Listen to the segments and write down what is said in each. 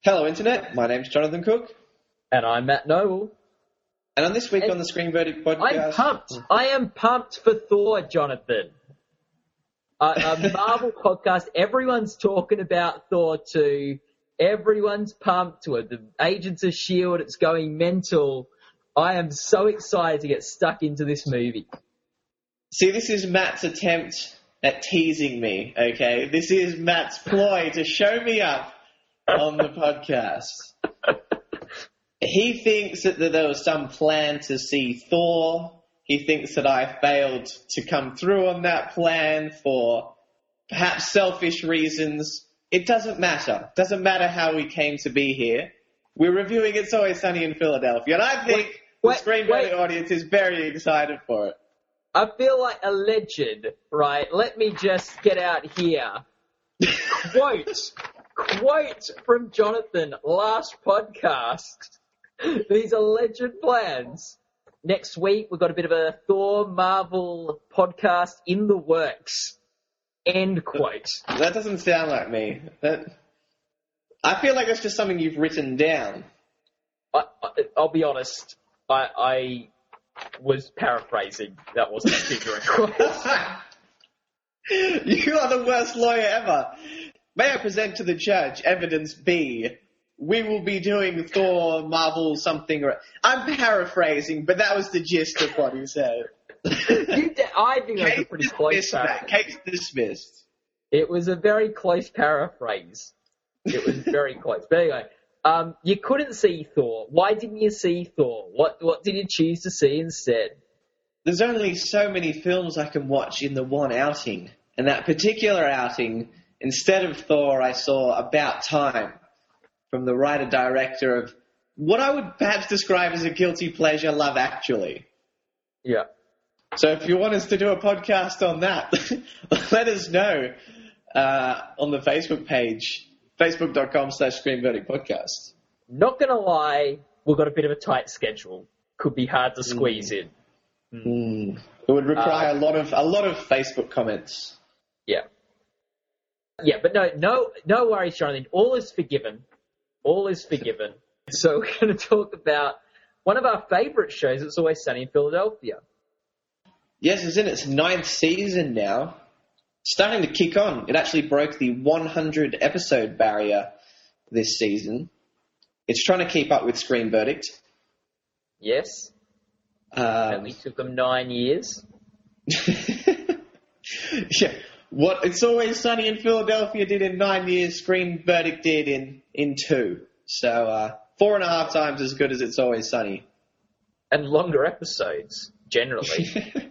Hello, Internet. My name's Jonathan Cook. And I'm Matt Noble. And on this week on the Screen Verdict podcast... I'm pumped. I am pumped for Thor, Jonathan. A Marvel podcast. Everyone's talking about Thor 2. Everyone's pumped to it. The Agents of S.H.I.E.L.D., it's going mental. I am so excited to get stuck into this movie. See, this is Matt's attempt at teasing me, okay? This is Matt's ploy to show me up on the podcast. He thinks that there was some plan to see Thor. He thinks that I failed to come through on that plan for perhaps selfish reasons. It doesn't matter. It doesn't matter how we came to be here. We're reviewing It's Always Sunny in Philadelphia, and I think the Screen Verdict audience is very excited for it. I feel like a legend, right? Let me just get out here. Quote from Jonathan last podcast. These are legend plans. Next week, we've got a bit of a Thor Marvel podcast in the works. End quote. That doesn't sound like me. I feel like that's just something you've written down. I'll be honest. I was paraphrasing. That wasn't a figure of quote. You are the worst lawyer ever. May I present to the judge evidence B? We will be doing Thor, Marvel, something. I'm paraphrasing, but that was the gist of what he said. I think that's a pretty close paraphrase. Case dismissed. It was a very close paraphrase. It was very close. But anyway, you couldn't see Thor. Why didn't you see Thor? What did you choose to see instead? There's only so many films I can watch in the one outing. And that particular outing, instead of Thor, I saw About Time from the writer-director of what I would perhaps describe as a guilty pleasure, Love Actually. Yeah. So if you want us to do a podcast on that, let us know on the Facebook page, facebook.com/Screen Verdict Podcast. Not going to lie, we've got a bit of a tight schedule. Could be hard to squeeze in. It would require a lot of Facebook comments. Yeah. Yeah, but no worries, Jonathan. All is forgiven. All is forgiven. So we're going to talk about one of our favourite shows, It's Always Sunny in Philadelphia. Yes, it's in its 9th season now. Starting to kick on. It actually broke the 100-episode barrier this season. It's trying to keep up with Screen Verdict. Yes. Only took them 9 years. Yeah. What It's Always Sunny in Philadelphia did in 9 years, Screen Verdict did in 2. So 4.5 times as good as It's Always Sunny. And longer episodes, generally.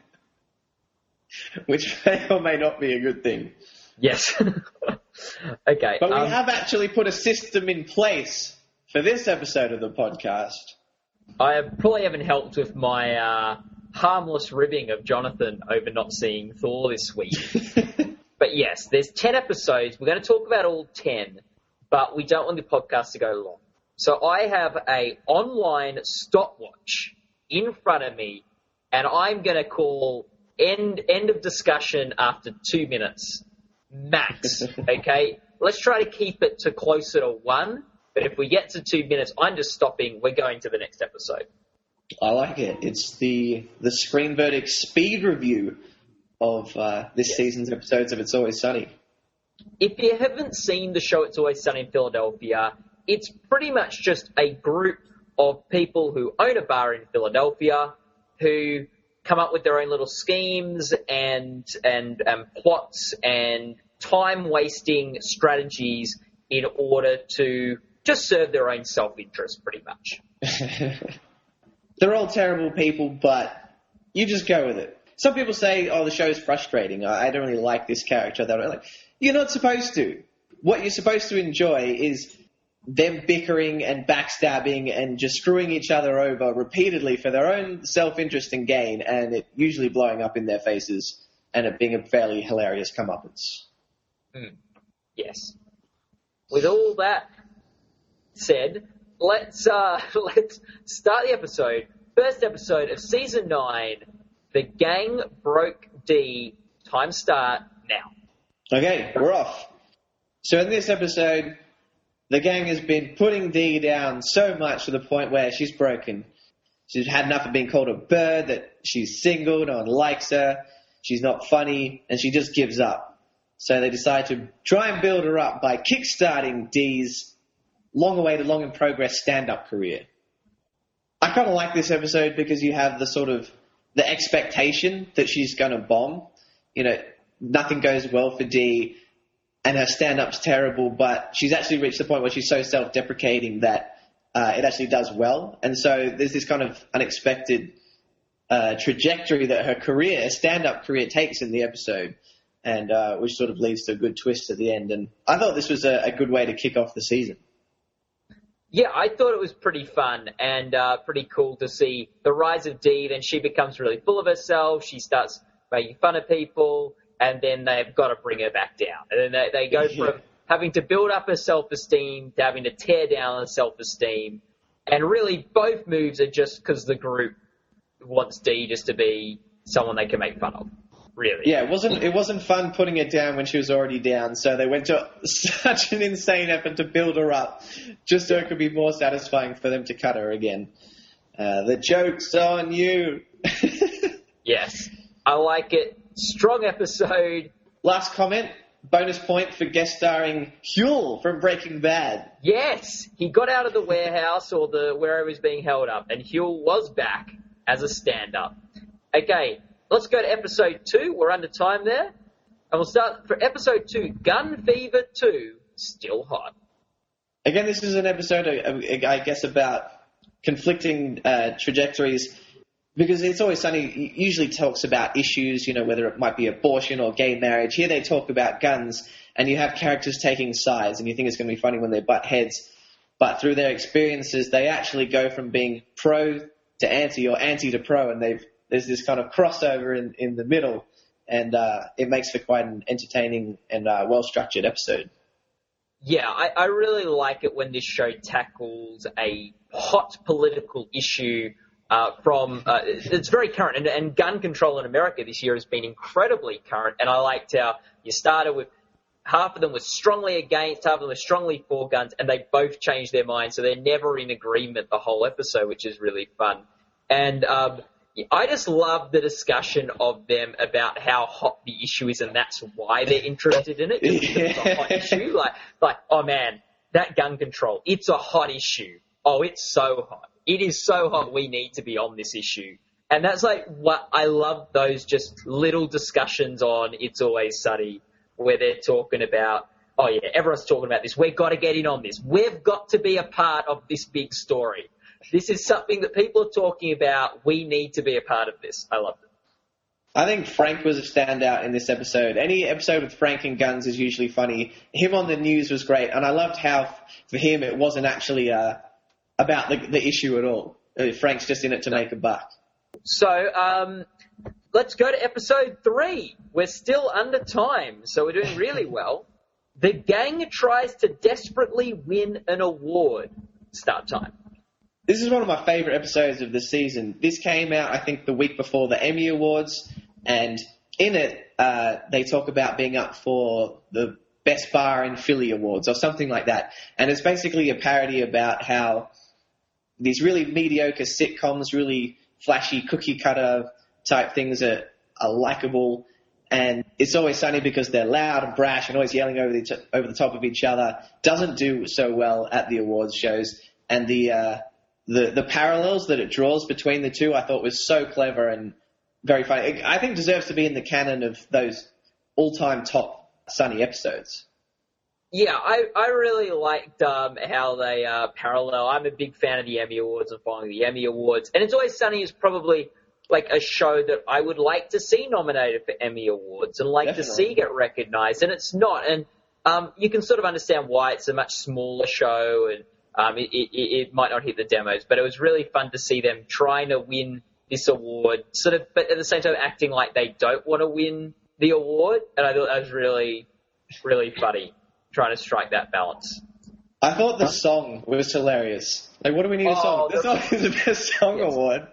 Which may or may not be a good thing. Yes. Okay. But we have actually put a system in place for this episode of the podcast. I probably haven't helped with my harmless ribbing of Jonathan over not seeing Thor this week. But yes, there's 10 episodes. We're going to talk about all 10, but we don't want the podcast to go long. So I have a online stopwatch in front of me, and I'm going to call end of discussion after 2 minutes, max, okay? Let's try to keep it to closer to 1, but if we get to 2 minutes, I'm just stopping. We're going to the next episode. I like it. It's the Screen Verdict speed review of this season's episodes of It's Always Sunny. If you haven't seen the show It's Always Sunny in Philadelphia, it's pretty much just a group of people who own a bar in Philadelphia who come up with their own little schemes and plots and time-wasting strategies in order to just serve their own self-interest, pretty much. They're all terrible people, but you just go with it. Some people say, the show's frustrating. I don't really like this character. You're not supposed to. What you're supposed to enjoy is them bickering and backstabbing and just screwing each other over repeatedly for their own self-interest and gain, and it usually blowing up in their faces and it being a fairly hilarious comeuppance. Yes. With all that said, let's start the episode. First episode of Season 9, The Gang Broke D. Time start now. Okay, we're off. So in this episode, the gang has been putting Dee down so much to the point where she's broken. She's had enough of being called a bird, that she's single, no one likes her, she's not funny, and she just gives up. So they decide to try and build her up by kickstarting Dee's long-awaited, long-in-progress stand-up career. I kind of like this episode because you have the expectation that she's going to bomb. You know, nothing goes well for Dee, and her stand-up's terrible, but she's actually reached the point where she's so self-deprecating that it actually does well. And so there's this kind of unexpected trajectory that her stand-up career takes in the episode, and which sort of leads to a good twist at the end. And I thought this was a good way to kick off the season. Yeah, I thought it was pretty fun and pretty cool to see the rise of Dee. Then she becomes really full of herself. She starts making fun of people, and then they've got to bring her back down. And then they go from having to build up her self-esteem to having to tear down her self-esteem. And really, both moves are just because the group wants Dee just to be someone they can make fun of. Really. Yeah, it wasn't fun putting her down when she was already down, so they went to such an insane effort to build her up, just so it could be more satisfying for them to cut her again. The joke's on you. Yes, I like it. Strong episode. Last comment, bonus point for guest starring Huel from Breaking Bad. Yes, he got out of the warehouse or wherever he was being held up, and Huel was back as a stand-up. Okay. Let's go to episode 2. We're under time there. And we'll start for episode 2, Gun Fever 2, Still Hot. Again, this is an episode, I guess, about conflicting trajectories, because It's Always Sunny usually talks about issues, whether it might be abortion or gay marriage. Here they talk about guns, and you have characters taking sides, and you think it's going to be funny when they butt heads. But through their experiences, they actually go from being pro to anti or anti to pro, and there's this kind of crossover in the middle, and it makes for quite an entertaining and well-structured episode. Yeah, I really like it when this show tackles a hot political issue it's very current. And gun control in America this year has been incredibly current, and I liked how you started with half of them were strongly against, half of them were strongly for guns, and they both changed their minds, so they're never in agreement the whole episode, which is really fun. And I just love the discussion of them about how hot the issue is, and that's why they're interested in it. Just because it's a hot issue. Like, oh man, that gun control, it's a hot issue. Oh, it's so hot. It is so hot, we need to be on this issue. And that's like what I love, those just little discussions on It's Always Sunny, where they're talking about, oh yeah, everyone's talking about this. We've got to get in on this. We've got to be a part of this big story. This is something that people are talking about. We need to be a part of this. I love it. I think Frank was a standout in this episode. Any episode with Frank and guns is usually funny. Him on the news was great, and I loved how, for him, it wasn't actually about the issue at all. Frank's just in it to make a buck. So let's go to episode 3. We're still under time, so we're doing really well. The gang tries to desperately win an award. Start time. This is one of my favourite episodes of the season. This came out, I think, the week before the Emmy Awards, and in it, they talk about being up for the Best Bar in Philly Awards or something like that. And it's basically a parody about how these really mediocre sitcoms, really flashy cookie-cutter type things are likable. And It's Always Sunny, because they're loud and brash and always yelling over the top of each other, doesn't do so well at the awards shows. And the parallels that it draws between the two, I thought was so clever and very funny. I think deserves to be in the canon of those all-time top Sunny episodes. Yeah, I really liked how they parallel. I'm a big fan of the Emmy Awards and following the Emmy Awards. And It's Always Sunny is probably like a show that I would like to see nominated for Emmy Awards and like to see get recognized. And it's not. And you can sort of understand why. It's a much smaller show, and it might not hit the demos, but it was really fun to see them trying to win this award, sort of, but at the same time acting like they don't want to win the award. And I thought that was really, really funny, trying to strike that balance. I thought the song was hilarious. Like, what do we need a song? The song is the Best Song Award.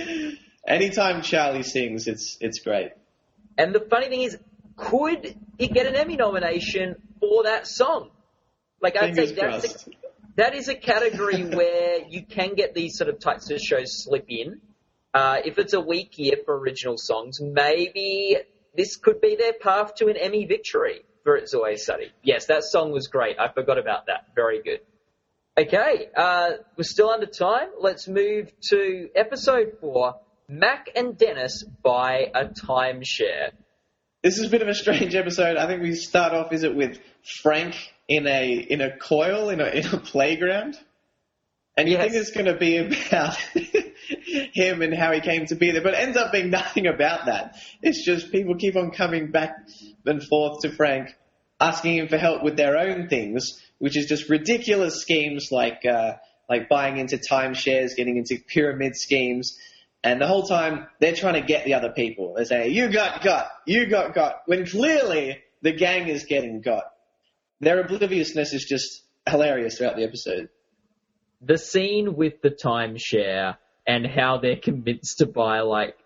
Anytime Charlie sings, it's great. And the funny thing is, could it get an Emmy nomination for that song? Like, I'd say Fingers crossed. that is a category where you can get these sort of types of shows slip in. If it's a weak year for original songs, maybe this could be their path to an Emmy victory for It's Always Sunny. Yes, that song was great. I forgot about that. Very good. Okay, we're still under time. Let's move to episode 4, Mac and Dennis Buy a Timeshare. This is a bit of a strange episode. I think we start off, is it with Frank in a coil in a playground? And you think it's going to be about him and how he came to be there, but it ends up being nothing about that. It's just people keep on coming back and forth to Frank, asking him for help with their own things, which is just ridiculous schemes like buying into timeshares, getting into pyramid schemes. And the whole time, they're trying to get the other people. They say, you got, when clearly the gang is getting got. Their obliviousness is just hilarious throughout the episode. The scene with the timeshare and how they're convinced to buy,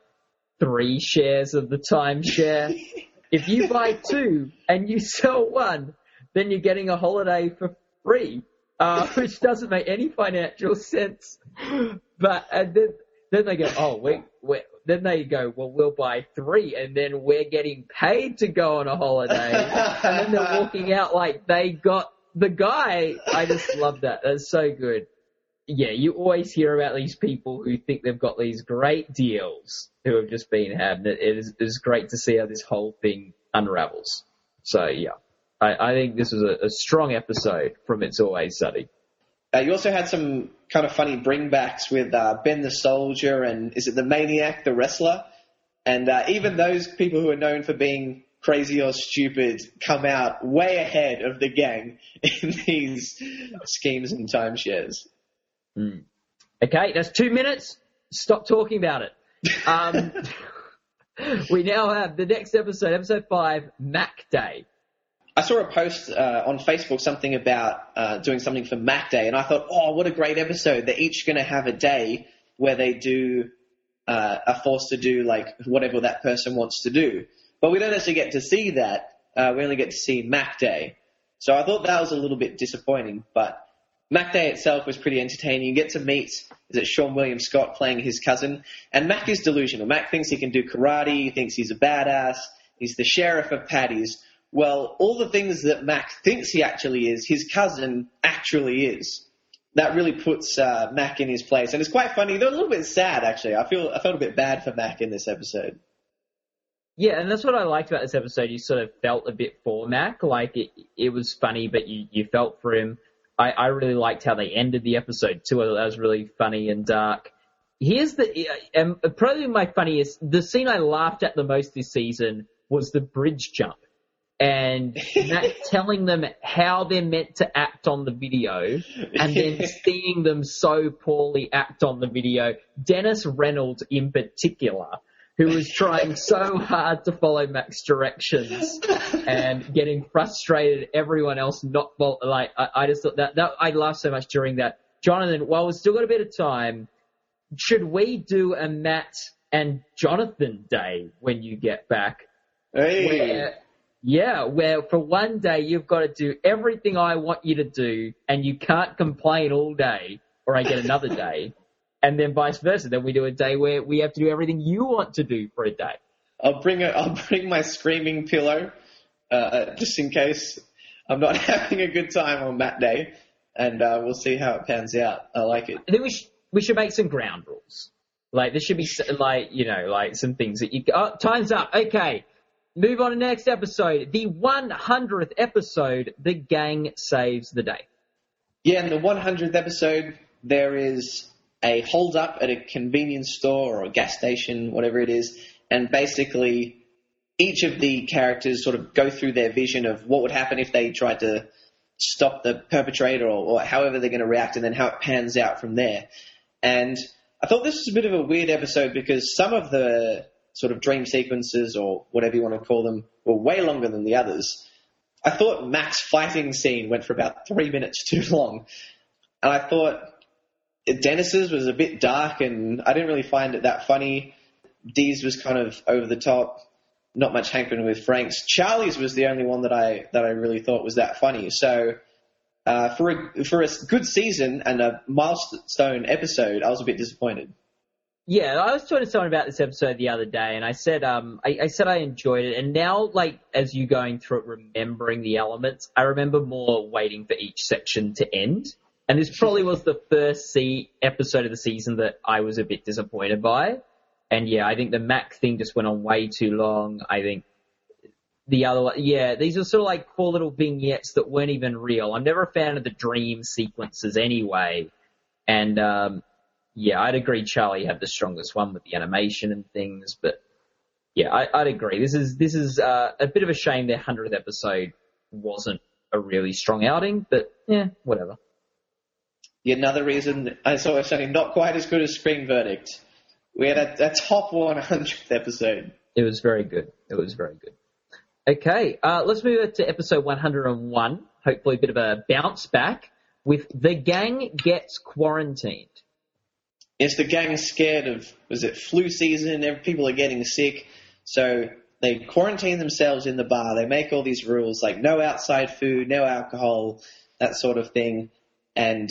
3 shares of the timeshare. If you buy 2 and you sell 1, then you're getting a holiday for free, which doesn't make any financial sense. But then they go, oh, then they go, well, we'll buy 3, and then we're getting paid to go on a holiday. And then they're walking out like they got the guy. I just love that. That's so good. Yeah, you always hear about these people who think they've got these great deals who have just been had. It is great to see how this whole thing unravels. So, yeah, I think this was a strong episode from It's Always Sunny. You also had some kind of funny bringbacks with Ben the Soldier and is it the Maniac, the wrestler? And even those people who are known for being crazy or stupid come out way ahead of the gang in these schemes and timeshares. Okay, that's 2 minutes. Stop talking about it. We now have the next episode, episode 5, Mac Day. I saw a post on Facebook, something about doing something for Mac Day, and I thought, oh, what a great episode. They're each going to have a day where they are forced to do whatever that person wants to do. But we don't actually get to see that. We only get to see Mac Day. So I thought that was a little bit disappointing, but Mac Day itself was pretty entertaining. You get to meet, Sean William Scott playing his cousin, and Mac is delusional. Mac thinks he can do karate, he thinks he's a badass, he's the sheriff of Paddy's. Well, all the things that Mac thinks he actually is, his cousin actually is. That really puts Mac in his place, and it's quite funny. They're a little bit sad, actually. I felt a bit bad for Mac in this episode. Yeah, and that's what I liked about this episode. You sort of felt a bit for Mac, it was funny, but you felt for him. I really liked how they ended the episode too. That was really funny and dark. Here's probably my funniest, the scene I laughed at the most this season was the bridge jump. And Matt telling them how they're meant to act on the video and then seeing them so poorly act on the video. Dennis Reynolds in particular, who was trying so hard to follow Mac's directions and getting frustrated, everyone else not, I just thought that I laughed so much during that. Jonathan, while we've still got a bit of time, should we do a Matt and Jonathan day when you get back? Hey. Where for one day you've got to do everything I want you to do and you can't complain all day or I get another day. And then vice versa. Then we do a day where we have to do everything you want to do for a day. I'll bring my screaming pillow, just in case I'm not having a good time on that day, and we'll see how it pans out. I like it. And then we should make some ground rules. There should be some things that you. Oh, time's up. Okay, move on to next episode. The 100th episode. The gang saves the day. Yeah, in the 100th episode, there is a hold-up at a convenience store or a gas station, whatever it is, and basically each of the characters sort of go through their vision of what would happen if they tried to stop the perpetrator or however they're going to react, and then how it pans out from there. And I thought this was a bit of a weird episode because some of the sort of dream sequences or whatever you want to call them were way longer than the others. I thought Mac's fighting scene went for about 3 minutes too long, and I thought Dennis's was a bit dark, and I didn't really find it that funny. Dee's was kind of over the top, not much hankering with Frank's. Charlie's was the only one that I really thought was that funny. So For a good season and a milestone episode, I was a bit disappointed. Yeah, I was talking to someone about this episode the other day, and I said I enjoyed it. And now, like, as you going through it, remembering the elements, I remember more waiting for each section to end. And this probably was the first episode of the season that I was a bit disappointed by. And yeah, I think the Mac thing just went on way too long. I think the other, these are sort of like cool little vignettes that weren't even real. I'm never a fan of the dream sequences anyway. And I'd agree Charlie had the strongest one with the animation and things. But yeah, I'd agree. This is a bit of a shame their 100th episode wasn't a really strong outing. But yeah, whatever. Another reason I saw it something not quite as good as Screen Verdict. We had a top 100th episode. It was very good. Okay, let's move on to episode 101. Hopefully a bit of a bounce back with The Gang Gets Quarantined. Yes, the gang's scared of, flu season? People are getting sick. So they quarantine themselves in the bar. They make all these rules like no outside food, no alcohol, that sort of thing. And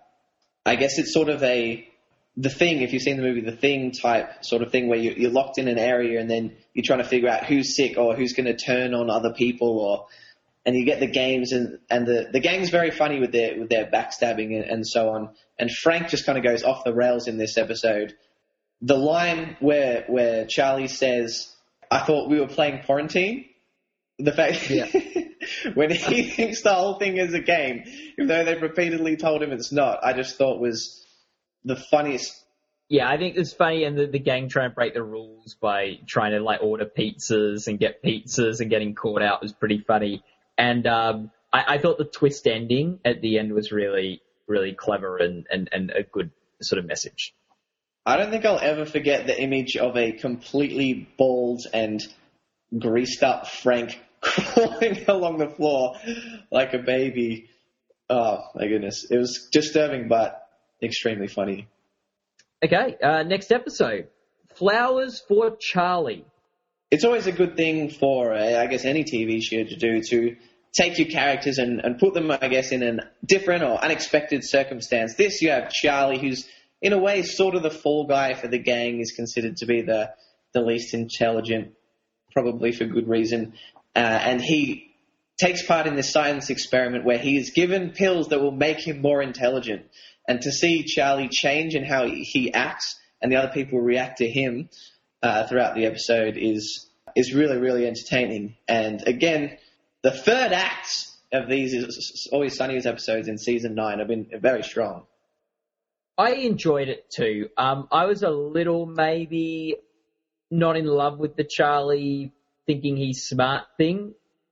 I guess it's sort of The Thing, if you've seen the movie The Thing type sort of thing where you're locked in an area and then you're trying to figure out who's sick or who's going to turn on other people, and you get the games and the gang's very funny with their backstabbing and so on. And Frank just kind of goes off the rails in this episode. The line where Charlie says, "I thought we were playing quarantine," the fact when he thinks the whole thing is a game, even though they've repeatedly told him it's not, I just thought was the funniest. Yeah, I think it's funny, and the gang trying to break the rules by trying to like order pizzas and get pizzas and getting caught out was pretty funny. And I thought the twist ending at the end was really, really clever and a good sort of message. I don't think I'll ever forget the image of a completely bald and greased up Frank crawling along the floor like a baby. Oh, my goodness. It was disturbing, but extremely funny. Okay, next episode. Flowers for Charlie. It's always a good thing for, I guess, any TV show to do, to take your characters and put them, I guess, in a different or unexpected circumstance. This, you have Charlie, who's, in a way, sort of the fall guy for the gang, is considered to be the least intelligent, probably for good reason. And he takes part in this science experiment where he is given pills that will make him more intelligent. And to see Charlie change in how he acts and the other people react to him throughout the episode is really, really entertaining. And again, the third act of these is Always Sunny's episodes in season 9 have been very strong. I enjoyed it too. I was a little maybe not in love with the Charlie thinking he's smart thing.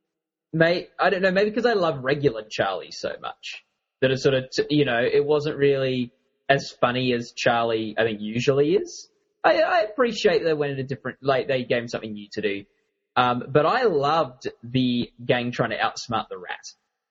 I don't know, maybe because I love regular Charlie so much that it sort of, it wasn't really as funny as Charlie, I think, usually is. I appreciate they went in a different, like they gave him something new to do. But I loved the gang trying to outsmart the rat.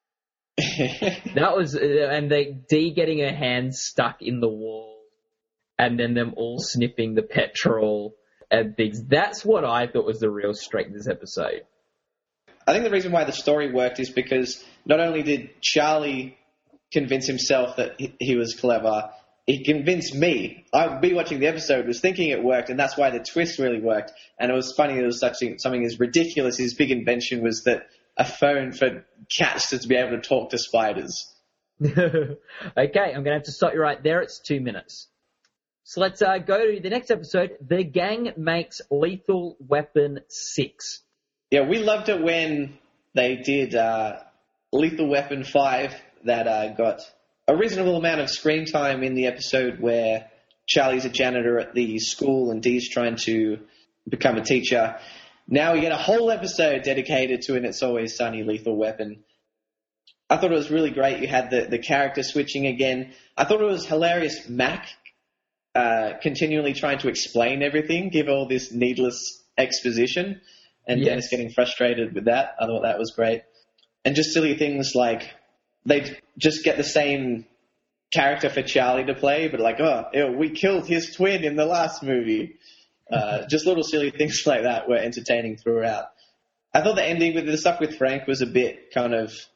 That was, and Dee getting her hands stuck in the wall and then them all sniffing the petrol and things. That's what I thought was the real strength of this episode. I think the reason why the story worked is because not only did Charlie convince himself that he was clever, he convinced me. I'd be watching the episode, was thinking it worked, and that's why the twist really worked. And it was funny, there was something as ridiculous. His big invention was that a phone for cats to be able to talk to spiders. Okay, I'm going to have to stop you right there. It's 2 minutes. So let's go to the next episode. The Gang Makes Lethal Weapon 6. Yeah, we loved it when they did Lethal Weapon 5 that got a reasonable amount of screen time in the episode where Charlie's a janitor at the school and Dee's trying to become a teacher. Now we get a whole episode dedicated to an It's Always Sunny Lethal Weapon. I thought it was really great. You had the character switching again. I thought it was hilarious. Mac continually trying to explain everything, give all this needless exposition, and yes. Dennis getting frustrated with that. I thought that was great. And just silly things like they just get the same character for Charlie to play, but like, we killed his twin in the last movie. Just little silly things like that were entertaining throughout. I thought the ending with the stuff with Frank was a bit kind of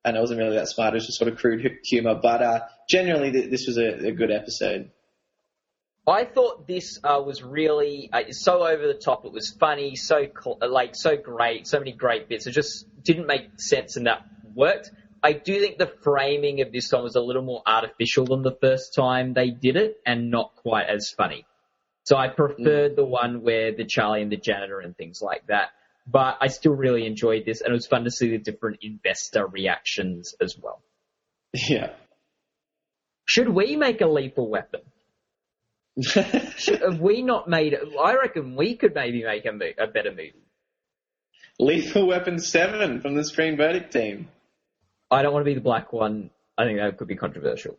and it wasn't really that smart. It was just sort of crude humor. But generally, this was a good episode. I thought this was really so over the top. It was funny, so great, so many great bits. It just didn't make sense, and that worked. I do think the framing of this song was a little more artificial than the first time they did it, and not quite as funny. So I preferred the one where the Charlie and the janitor and things like that. But I still really enjoyed this, and it was fun to see the different investor reactions as well. Yeah. Should we make a Lethal Weapon? Have we not made it? I reckon we could maybe make a better movie. Lethal Weapon 7 from the Screen Verdict team. I don't want to be the black one. I think that could be controversial.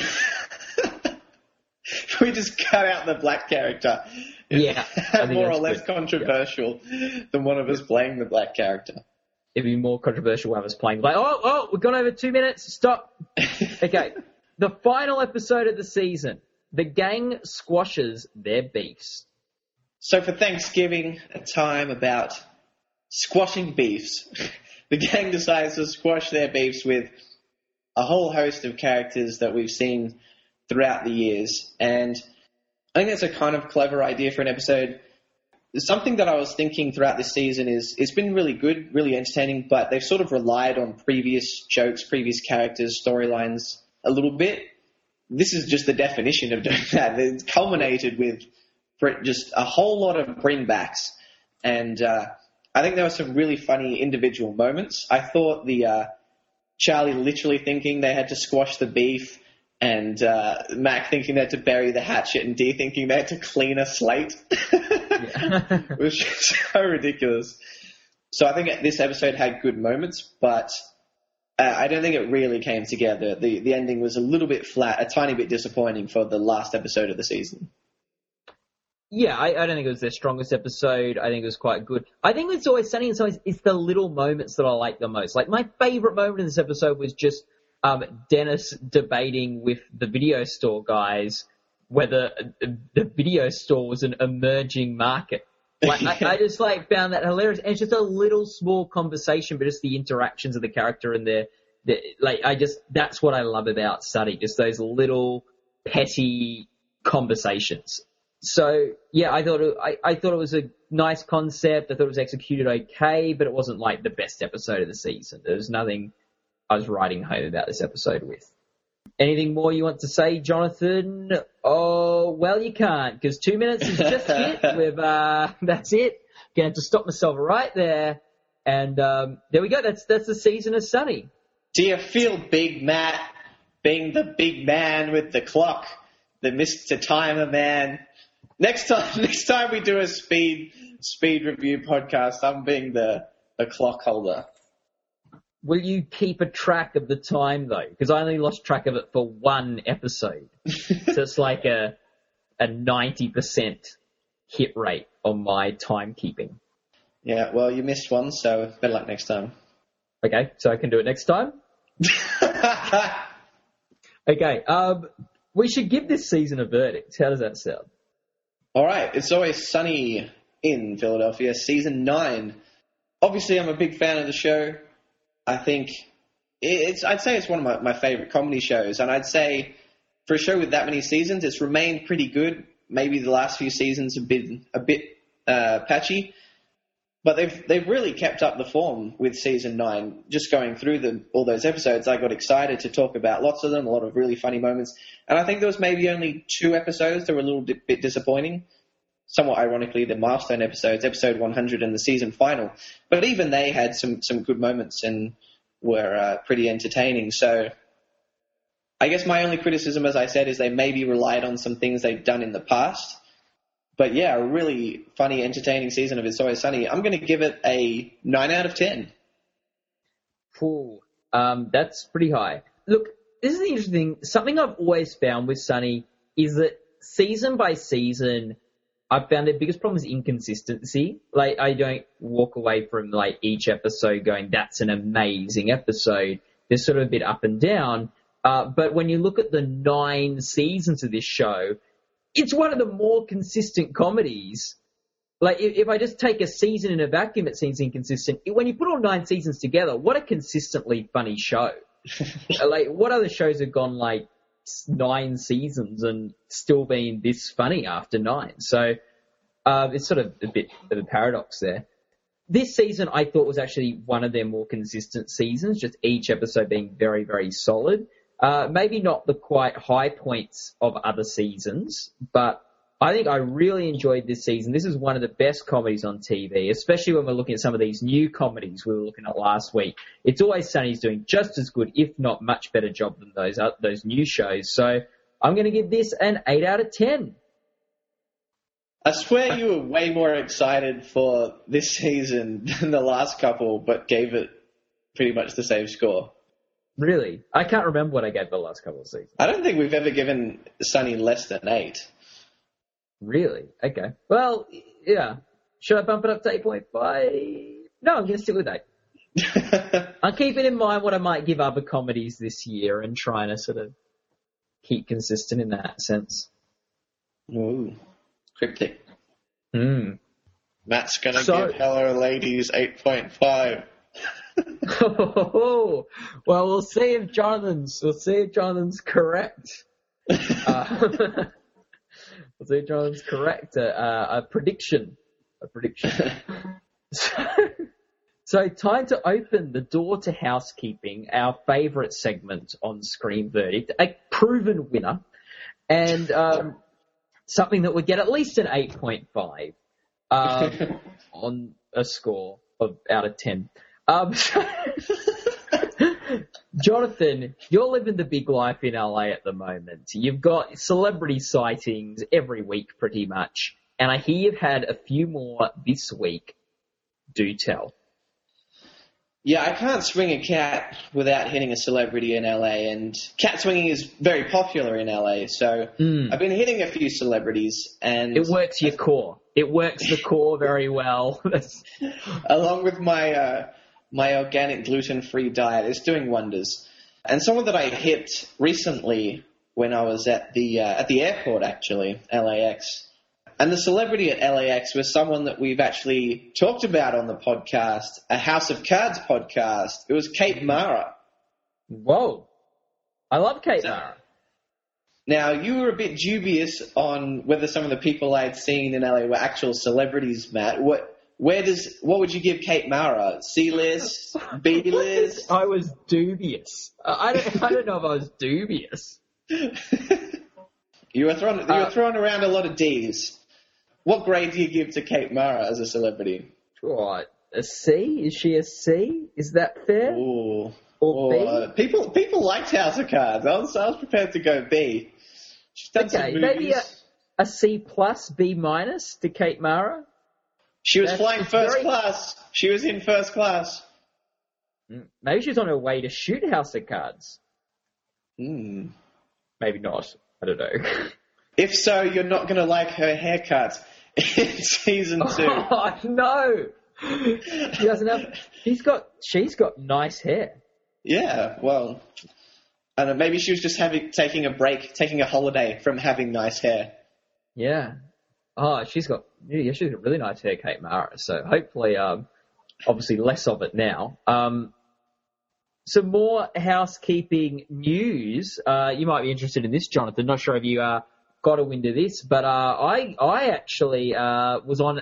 We just cut out the black character. Yeah. More or less controversial than one of us playing the black character. It'd be more controversial when I was playing. Like, we've gone over 2 minutes. Stop. Okay. The final episode of the season. The gang squashes their beefs. So for Thanksgiving, a time about squashing beefs, the gang decides to squash their beefs with a whole host of characters that we've seen throughout the years. And I think that's a kind of clever idea for an episode. Something that I was thinking throughout this season is it's been really good, really entertaining, but they've sort of relied on previous jokes, previous characters, storylines a little bit. This is just the definition of doing that. It's culminated with just a whole lot of bringbacks. And I think there were some really funny individual moments. I thought the Charlie literally thinking they had to squash the beef, and Mac thinking they had to bury the hatchet, and Dee thinking they had to clean a slate. It was just so ridiculous. So I think this episode had good moments, but I don't think it really came together. The ending was a little bit flat, a tiny bit disappointing for the last episode of the season. Yeah, I don't think it was their strongest episode. I think it was quite good. I think It's Always Sunny, and it's the little moments that I like the most. Like, my favourite moment in this episode was just Dennis debating with the video store guys whether the video store was an emerging market. Like, I just found that hilarious. And it's just a little small conversation, but just the interactions of the character and that's what I love about Sunny, just those little petty conversations. So yeah, I thought it was a nice concept. I thought it was executed okay, but it wasn't like the best episode of the season. There was nothing I was writing home about this episode with. Anything more you want to say, Jonathan? Oh, well, you can't, because 2 minutes is just hit. That's it. Going to have to stop myself right there. And there we go. That's the season of Sunny. Do you feel big, Matt, being the big man with the clock, the Mr. Timer man? Next time we do a speed review podcast, I'm being the clock holder. Will you keep a track of the time, though? Because I only lost track of it for one episode. So it's like a 90% hit rate on my timekeeping. Yeah, well, you missed one, so better luck next time. Okay, so I can do it next time? Okay, we should give this season a verdict. How does that sound? All right, It's Always Sunny in Philadelphia, Season 9. Obviously, I'm a big fan of the show. I think I'd say it's one of my favorite comedy shows, and I'd say for a show with that many seasons, it's remained pretty good. Maybe the last few seasons have been a bit patchy, but they've really kept up the form with Season 9. Just going through all those episodes, I got excited to talk about lots of them, a lot of really funny moments, and I think there was maybe only 2 episodes that were a little bit disappointing. Somewhat ironically, the milestone episodes, episode 100 and the season final. But even they had some good moments and were pretty entertaining. So I guess my only criticism, as I said, is they maybe relied on some things they've done in the past. But yeah, a really funny, entertaining season of It's Always Sunny. I'm going to give it a 9 out of 10. Cool. That's pretty high. Look, this is the interesting thing. Something I've always found with Sunny is that season by season, I've found their biggest problem is inconsistency. Like, I don't walk away from, each episode going, that's an amazing episode. They're sort of a bit up and down. But when you look at the 9 seasons of this show, it's one of the more consistent comedies Like, if I just take a season in a vacuum, it seems inconsistent. When you put all 9 seasons together, what a consistently funny show. Like, what other shows have gone, like, 9 seasons and still been this funny after 9? So, it's sort of a bit of a paradox there. This season, I thought, was actually one of their more consistent seasons, just each episode being very, very solid. Maybe not the quite high points of other seasons, but I think I really enjoyed this season. This is one of the best comedies on TV, especially when we're looking at some of these new comedies we were looking at last week. It's Always Sunny's doing just as good, if not much better job than those new shows. So I'm going to give this an 8 out of 10. I swear you were way more excited for this season than the last couple, but gave it pretty much the same score. Really? I can't remember what I gave the last couple of seasons. I don't think we've ever given Sunny less than 8. Really? Okay. Well, yeah. Should I bump it up to 8.5? No, I'm going to stick with 8. I'm keeping in mind what I might give other comedies this year and trying to sort of keep consistent in that sense. Ooh, cryptic. Matt's going to give Hello Ladies 8.5. Well, we'll see if Jonathan's correct. We'll see if Jonathan's correct. A prediction. So time to open the door to housekeeping, our favourite segment on Screen Verdict, a proven winner, and something that would get at least an 8.5 on a score out of 10. Jonathan, you're living the big life in LA at the moment. You've got celebrity sightings every week pretty much, and I hear you've had a few more this week. Do tell. Yeah, I can't swing a cat without hitting a celebrity in LA, and cat swinging is very popular in LA, so I've been hitting a few celebrities. And it works your core. It works the core very well. Along with my organic gluten-free diet, it's doing wonders. And someone that I hit recently when I was at the airport, actually, LAX. And the celebrity at LAX was someone that we've actually talked about on the podcast, a House of Cards podcast. It was Kate Mara. Whoa. I love Kate Mara. Now, you were a bit dubious on whether some of the people I'd seen in LA were actual celebrities, Matt. What would you give Kate Mara? C-list? B-list? I was dubious. I don't know if I was dubious. You were throwing around a lot of D's. What grade do you give to Kate Mara as a celebrity? What, a C? Is she a C? Is that fair? Ooh. Or B? People liked House of Cards. I was prepared to go B. She's done some movies. Maybe a C plus, B minus to Kate Mara. She was flying first class. She was in first class. Maybe she's on her way to shoot House of Cards. Maybe not. I don't know. If so, you're not going to like her haircut in season 2. Oh, no. She doesn't have... She's got nice hair. Yeah, well... I don't know, maybe she was just taking a holiday from having nice hair. Yeah. Oh, she's got really nice hair, Kate Mara. So hopefully, obviously less of it now. Some more housekeeping news. You might be interested in this, Jonathan. Not sure if you got a wind of this, but I actually was on...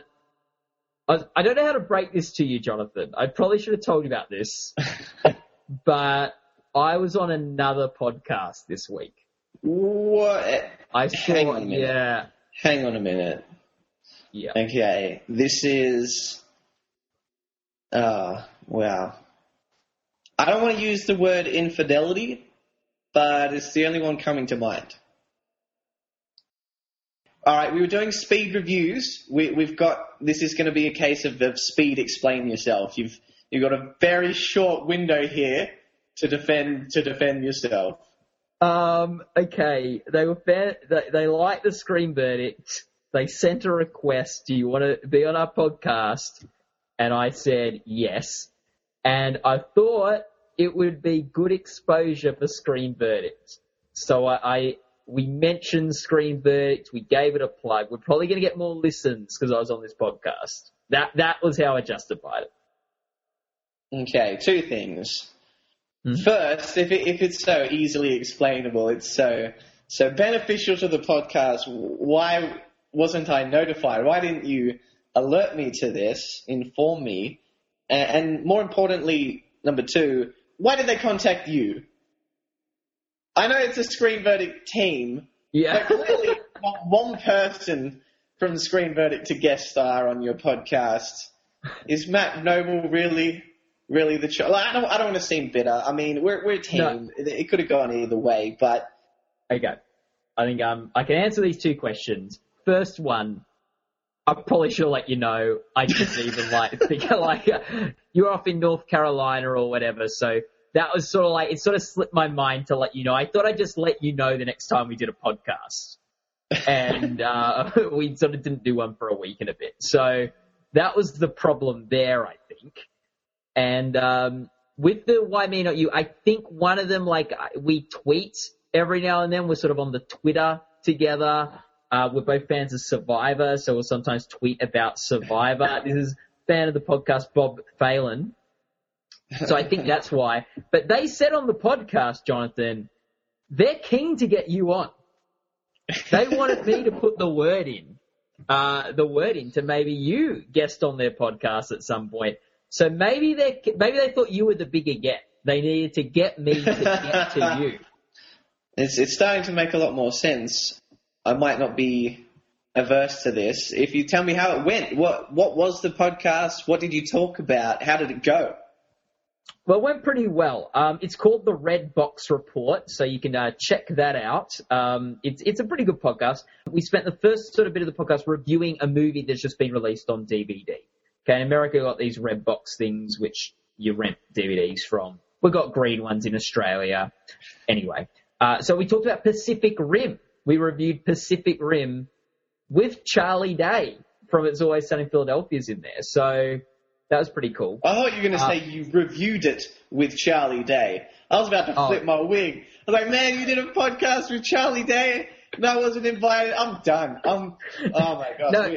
I don't know how to break this to you, Jonathan. I probably should have told you about this. But I was on another podcast this week. What? Hang on a minute. Yeah. Okay. This is... wow. I don't want to use the word infidelity, but it's the only one coming to mind. All right, we were doing speed reviews. This is going to be a case of speed explain yourself. You've got a very short window here to defend yourself. Okay, they were fair. They liked the Screen Verdict. They sent a request. Do you want to be on our podcast? And I said yes. And I thought it would be good exposure for Screen Verdict. So I We mentioned Screen Verdict. We gave it a plug. We're probably going to get more listens because I was on this podcast. That was how I justified it. Okay, two things. Mm-hmm. First, if it's so easily explainable, it's so beneficial to the podcast, why wasn't I notified? Why didn't you alert me to this, inform me? And more importantly, number two, why did they contact you? I know it's a Screen Verdict team, but clearly not one person from the Screen Verdict to guest star on your podcast. Is Matt Noble really the choice? I don't want to seem bitter. I mean, we're a team. No. It could have gone either way, but... Okay. I think I can answer these two questions. First one, I probably should let you know. I didn't even think you're off in North Carolina or whatever, so... That was sort of it sort of slipped my mind to let you know. I thought I'd just let you know the next time we did a podcast. And we sort of didn't do one for a week and a bit. So that was the problem there, I think. And with the Why Me Not You, I think one of them, we tweet every now and then. We're sort of on the Twitter together. We're both fans of Survivor, so we'll sometimes tweet about Survivor. This is a fan of the podcast, Bob Phelan. So I think that's why. But they said on the podcast, Jonathan, they're keen to get you on. They wanted me to put the word in to maybe you guest on their podcast at some point. So maybe they thought you were the bigger get. They needed to get me to get to you. It's starting to make a lot more sense. I might not be averse to this. If you tell me how it went, what was the podcast? What did you talk about? How did it go? Well, it went pretty well. It's called The Red Box Report, so you can check that out. It's a pretty good podcast. We spent the first sort of bit of the podcast reviewing a movie that's just been released on DVD. Okay, in America, we've got these red box things which you rent DVDs from. We've got green ones in Australia. Anyway, so we talked about Pacific Rim. We reviewed Pacific Rim with Charlie Day from It's Always Sunny in Philadelphia's in there. So... that was pretty cool. I thought you were going to say you reviewed it with Charlie Day. I was about to flip my wig. I was like, man, you did a podcast with Charlie Day? No, I wasn't invited. I'm done. Oh, my God. No.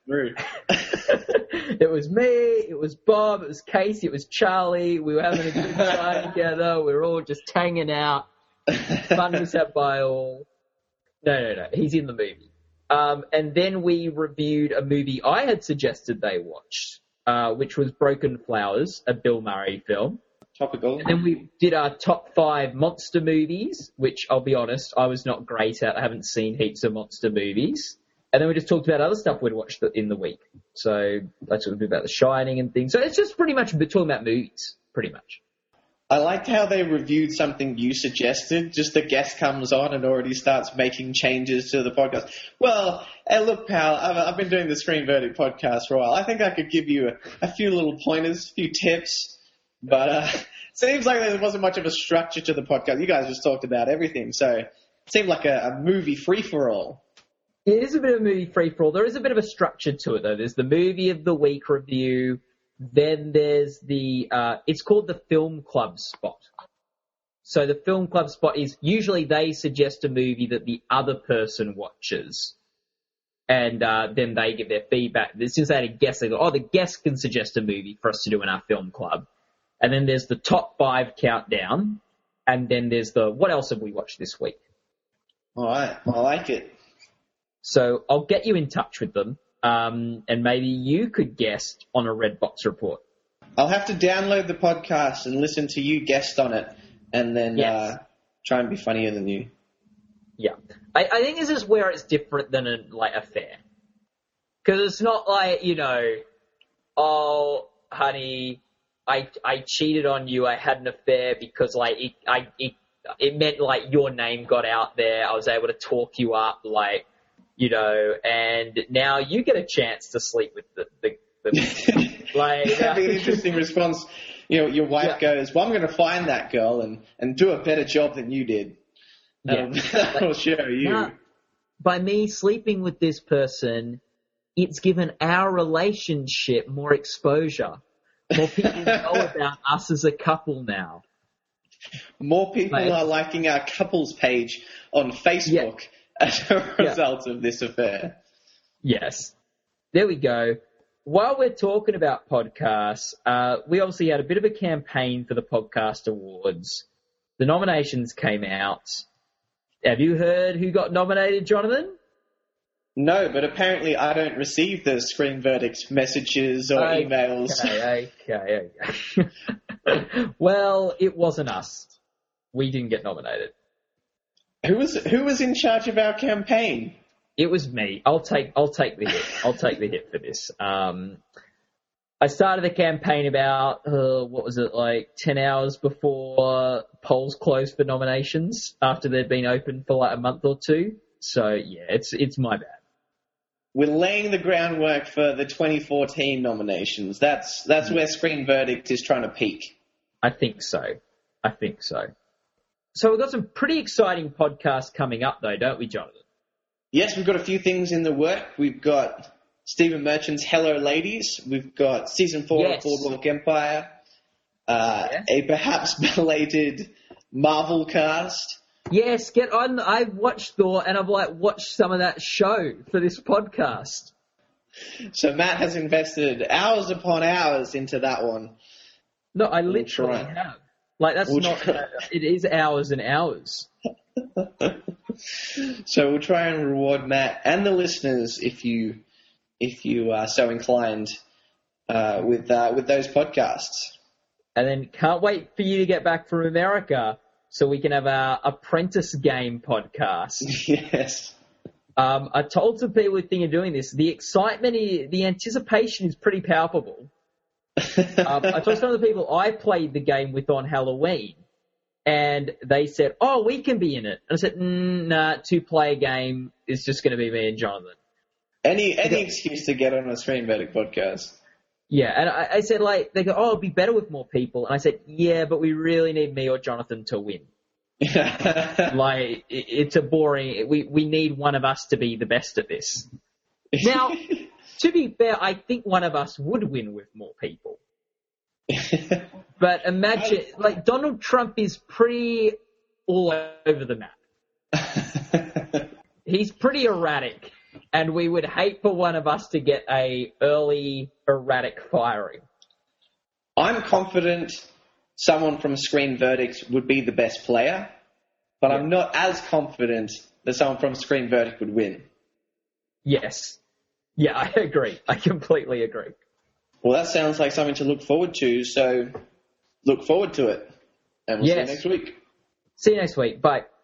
It was me. It was Bob. It was Casey. It was Charlie. We were having a good time together. We were all just hanging out. Fun was had by all. No. He's in the movie. And then we reviewed a movie I had suggested they watched. Which was Broken Flowers, a Bill Murray film. Topical. And then we did our top 5 monster movies, which I'll be honest, I was not great at. I haven't seen heaps of monster movies. And then we just talked about other stuff we'd watched in the week. So I talked a bit about The Shining and things. So it's just pretty much talking about movies, pretty much. I liked how they reviewed something you suggested. Just the guest comes on and already starts making changes to the podcast. Well, hey, look, pal, I've been doing the Screen Verdict podcast for a while. I think I could give you a few little pointers, a few tips. But it seems like there wasn't much of a structure to the podcast. You guys just talked about everything. So it seemed like a movie free-for-all. It is a bit of a movie free-for-all. There is a bit of a structure to it, though. There's the Movie of the Week review. Then there's it's called the Film Club spot. So the Film Club spot is usually they suggest a movie that the other person watches. And then they give their feedback. Since they had a guest, they go, the guest can suggest a movie for us to do in our film club. And then there's the top 5 countdown. And then there's what else have we watched this week? All right. I like it. So I'll get you in touch with them. And maybe you could guest on a Red Box Report. I'll have to download the podcast and listen to you guest on it, and then try and be funnier than you. Yeah. I think this is where it's different than a fair. Because it's not like, oh, honey, I cheated on you, I had an affair because, it meant, your name got out there, I was able to talk you up, and now you get a chance to sleep with the That'd be an interesting response. Your wife goes, well, I'm going to find that girl and do a better job than you did. That'll show you. Now, by me sleeping with this person, it's given our relationship more exposure. More people know about us as a couple now. More people are liking our couples page on Facebook as a result of this affair. Yes. There we go. While we're talking about podcasts, we obviously had a bit of a campaign for the Podcast Awards. The nominations came out. Have you heard who got nominated, Jonathan? No, but apparently I don't receive the Screen Verdict messages or emails. Okay. Well, it wasn't us. We didn't get nominated. Who was in charge of our campaign? It was me. I'll take the hit. I'll take the hit for this. I started the campaign about 10 hours before polls closed for nominations, after they'd been open for like a month or two. So yeah, it's my bad. We're laying the groundwork for the 2014 nominations. That's where Screen Verdict is trying to peak. I think so. So we've got some pretty exciting podcasts coming up, though, don't we, Jonathan? Yes, we've got a few things in the work. We've got Stephen Merchant's Hello Ladies. We've got Season 4 of Boardwalk Empire. A perhaps belated Marvel cast. Yes, get on. I've watched Thor, and I've watched some of that show for this podcast. So Matt has invested hours upon hours into that one. No, I literally have. It is hours and hours. So we'll try and reward Matt and the listeners if you are so inclined with those podcasts. And then can't wait for you to get back from America so we can have our Apprentice Game podcast. Yes. I told some people thinking of doing this, the excitement, the anticipation is pretty palpable. I told some of the people I played the game with on Halloween, and they said, "Oh, we can be in it." And I said, "Nah, 2-player game is just going to be me and Jonathan." Any excuse to get on a Screen Verdict podcast. Yeah, and I said, they go, "Oh, it'd be better with more people." And I said, "Yeah, but we really need me or Jonathan to win." It's a boring. We need one of us to be the best at this. Now, to be fair, I think one of us would win with more people. But imagine, Donald Trump is pretty all over the map. He's pretty erratic, and we would hate for one of us to get a early erratic firing. I'm confident someone from Screen Verdict would be the best player, but I'm not as confident that someone from Screen Verdict would win. Yes. Yeah, I agree. I completely agree. Well, that sounds like something to look forward to, so look forward to it. And we'll see you next week. See you next week. Bye.